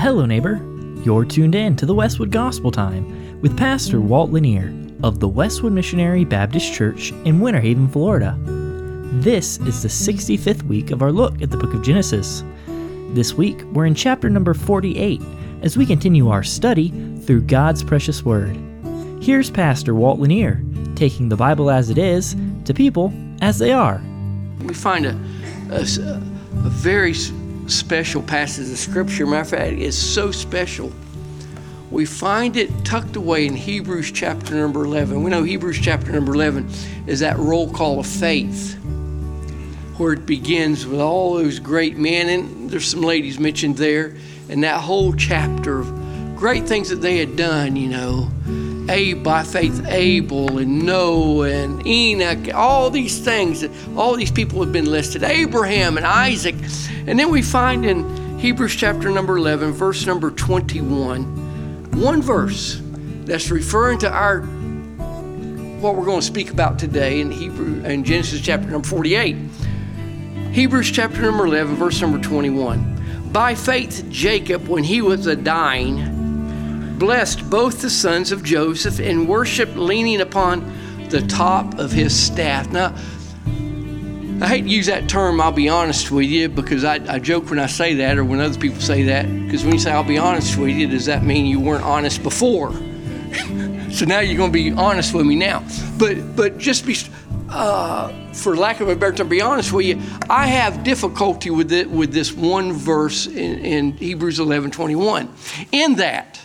Hello, neighbor. You're tuned in to the Westwood Gospel Time with Pastor Walt Lanier of the Westwood Missionary Baptist Church in Winter Haven, Florida. This is the 65th week of our look at the book of Genesis. This week, we're in chapter number 48 as we continue our study through God's precious word. Here's Pastor Walt Lanier taking the Bible as it is to people as they are. We find a very special passage of Scripture. Matter of fact, it's so special. We find it tucked away in Hebrews chapter number 11. We know Hebrews chapter number 11 is that roll call of faith, where it begins with all those great men, and there's some ladies mentioned there, and that whole chapter of great things that they had done, you know. By faith, Abel and Noah and Enoch, all these things, all these people have been listed, Abraham and Isaac. And then we find in Hebrews chapter number 11, verse number 21, one verse that's referring to what we're going to speak about today in Genesis chapter number 48. Hebrews chapter number 11, verse number 21. By faith, Jacob, when he was dying, blessed both the sons of Joseph and worshiped leaning upon the top of his staff. Now, I hate to use that term, I'll be honest with you, because I joke when I say that or when other people say that, because when you say I'll be honest with you, does that mean you weren't honest before? So now you're going to be honest with me now. But just be, for lack of a better term, be honest with you, I have difficulty with this one verse in Hebrews 11:21. In that,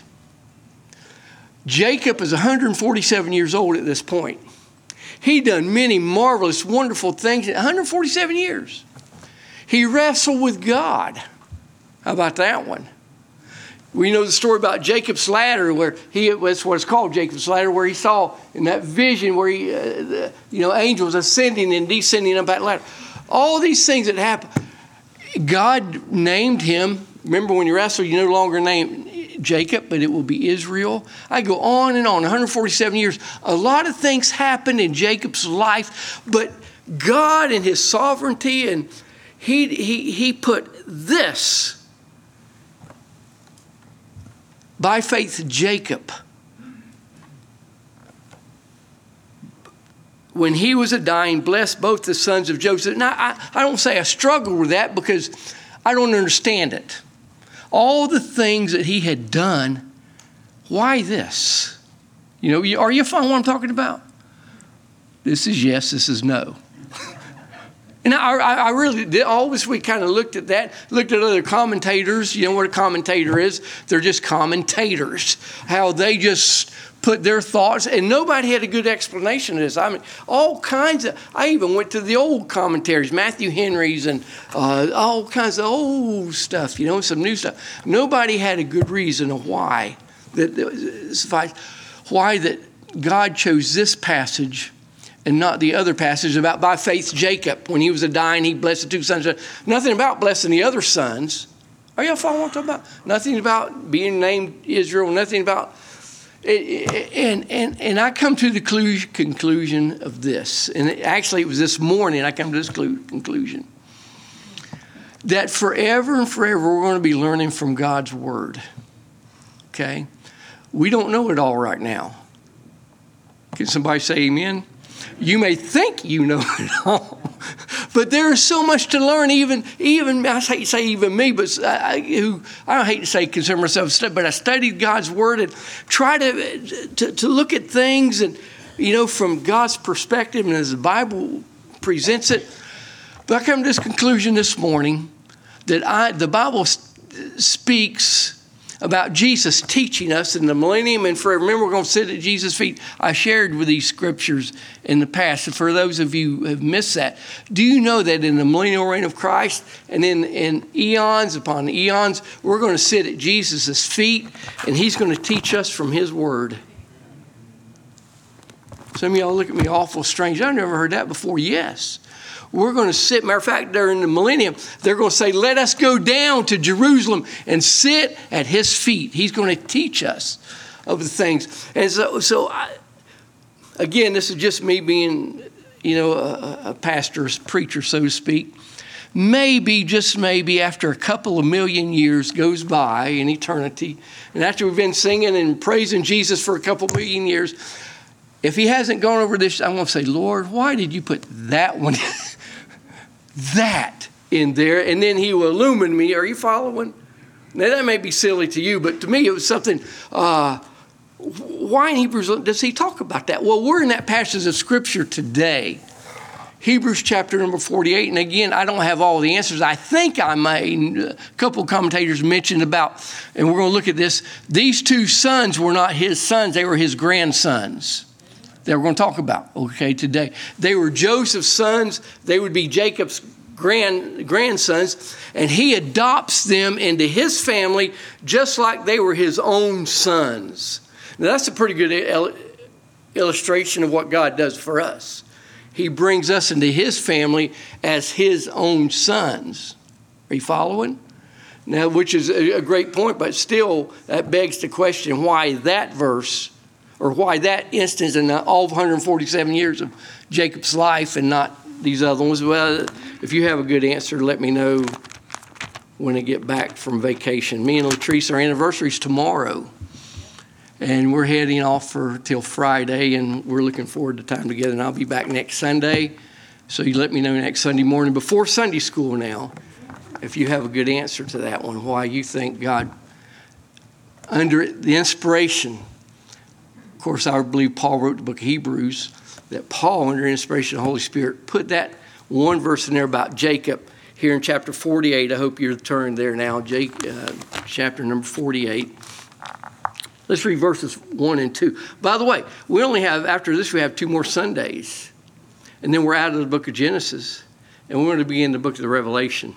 Jacob is 147 years old at this point. He done many marvelous, wonderful things in 147 years. He wrestled with God. How about that one? We know the story about Jacob's ladder, where that's what it's called, Jacob's ladder, where he saw in that vision where angels ascending and descending up that ladder. All these things that happened. God named him. Remember, when you wrestle, you no longer name Jacob, but it will be Israel. I go on and on, 147 years. A lot of things happened in Jacob's life, but God in his sovereignty, and he put this. By faith, Jacob, when he was dying, blessed both the sons of Joseph. Now, I don't say I struggle with that because I don't understand it. All the things that he had done, why this? You know, are you following what I'm talking about? This is yes, this is no. And I really did. Always we kind of looked at that, looked at other commentators. You know what a commentator is? They're just commentators. How they just put their thoughts, and nobody had a good explanation of this. I mean, all kinds of, I even went to the old commentaries, Matthew Henry's and all kinds of old stuff, you know, some new stuff. Nobody had a good reason of why that God chose this passage and not the other passage about by faith Jacob. When he was dying, he blessed the two sons. Nothing about blessing the other sons. Are y'all following what I'm talking about? Nothing about being named Israel, nothing about... And I come to the conclusion of this, and actually it was this morning I come to this conclusion, that forever and forever we're going to be learning from God's word, okay? We don't know it all right now. Can somebody say amen? You may think you know it all, but there is so much to learn. Even I hate to say even me, but I don't hate to say consider myself, but I studied God's word and try to look at things and from God's perspective and as the Bible presents it. But I come to this conclusion this morning that the Bible speaks about Jesus teaching us in the millennium and forever. Remember, we're going to sit at Jesus' feet. I shared with these scriptures in the past. And for those of you who have missed that, do you know that in the millennial reign of Christ and in eons upon eons, we're going to sit at Jesus' feet and he's going to teach us from his word? Some of y'all look at me awful strange. I've never heard that before. Yes. We're going to sit, matter of fact, during the millennium, they're going to say, let us go down to Jerusalem and sit at his feet. He's going to teach us of the things. And so again, this is just me being, a pastor, preacher, so to speak. maybe, just maybe, after a couple of million years goes by in eternity, and after we've been singing and praising Jesus for a couple million years, if he hasn't gone over this, I'm going to say, Lord, why did you put that one, that in there? And then he will illumine me. Are you following? Now, that may be silly to you, but to me it was something, why in Hebrews does he talk about that? Well, we're in that passage of Scripture today. Hebrews chapter number 48. And again, I don't have all the answers. I think I may. A couple of commentators mentioned about, and we're going to look at this, these two sons were not his sons. They were his grandsons that we're going to talk about, okay, today. They were Joseph's sons. They would be Jacob's grandsons. And he adopts them into his family just like they were his own sons. Now, that's a pretty good illustration of what God does for us. He brings us into his family as his own sons. Are you following? Now, which is a great point, but still that begs the question why that verse or why that instance in all 147 years of Jacob's life and not these other ones. Well, if you have a good answer, let me know when I get back from vacation. Me and Latrice, our anniversary's tomorrow. And we're heading off till Friday, and we're looking forward to time together. And I'll be back next Sunday. So you let me know next Sunday morning before Sunday school now, if you have a good answer to that one, why you think God, under the inspiration, of course, I believe Paul wrote the book of Hebrews, that Paul, under inspiration of the Holy Spirit, put that one verse in there about Jacob here in chapter 48. I hope you're turned there now, chapter number 48. Let's read verses 1 and 2. By the way, we only have, after this, we have 2 more Sundays. And then we're out of the book of Genesis. And we're going to begin the book of the Revelation.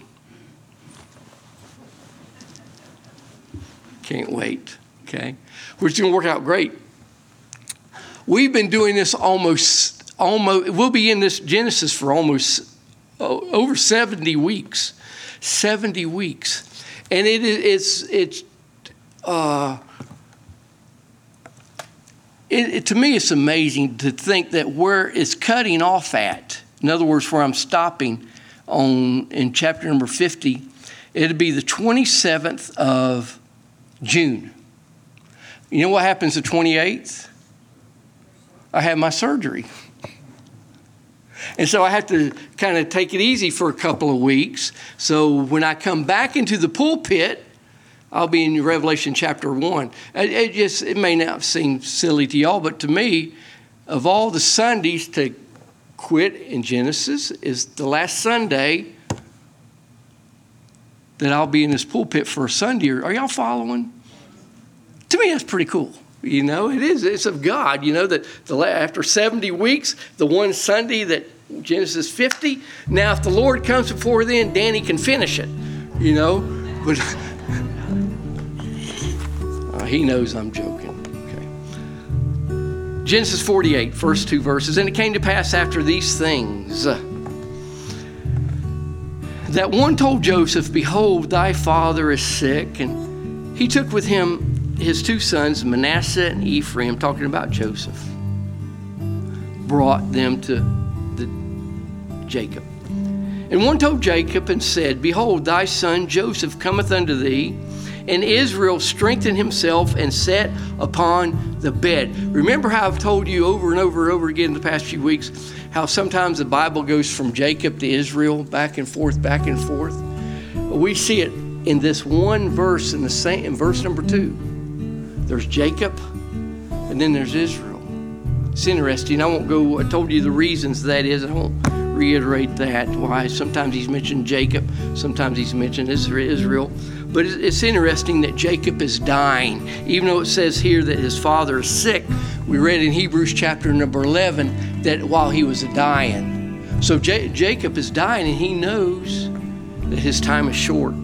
Can't wait, okay? Which is going to work out great. We've been doing this almost, we'll be in this Genesis for almost over 70 weeks. 70 weeks. And to me, it's amazing to think that where it's cutting off at, in other words, where I'm stopping in chapter number 50, it'll be the 27th of June. You know what happens the 28th? I have my surgery. And so I have to kind of take it easy for a couple of weeks. So when I come back into the pulpit, I'll be in Revelation chapter 1. It may not seem silly to y'all, but to me, of all the Sundays to quit in Genesis is the last Sunday that I'll be in this pulpit for a Sunday. Are y'all following? To me, that's pretty cool. You know, it is. It's of God. You know, that after 70 weeks, the one Sunday that Genesis 50. Now, if the Lord comes before then, Danny can finish it. You know, but... he knows I'm joking. Okay. Genesis 48, first 2 verses. And it came to pass after these things that one told Joseph, behold, thy father is sick. And he took with him his 2 sons, Manasseh and Ephraim, talking about Joseph, brought them to Jacob. And one told Jacob and said, behold, thy son Joseph cometh unto thee. And Israel strengthened himself and sat upon the bed. Remember how I've told you over and over and over again in the past few weeks how sometimes the Bible goes from Jacob to Israel, back and forth, back and forth. We see it in this one verse in verse number 2. There's Jacob, and then there's Israel. It's interesting. I told you the reasons that is. I won't reiterate that, why sometimes he's mentioned Jacob, sometimes he's mentioned Israel. But it's interesting that Jacob is dying. Even though it says here that his father is sick, we read in Hebrews chapter number 11 that while he was dying. So Jacob is dying, and he knows that his time is short.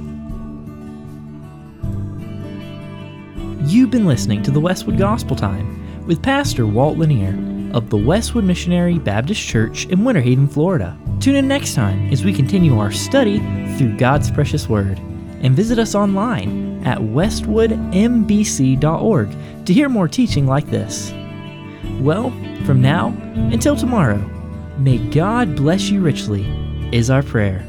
You've been listening to the Westwood Gospel Time with Pastor Walt Lanier of the Westwood Missionary Baptist Church in Winter Haven, Florida. Tune in next time as we continue our study through God's precious Word. And visit us online at westwoodmbc.org to hear more teaching like this. Well, from now until tomorrow, may God bless you richly, is our prayer.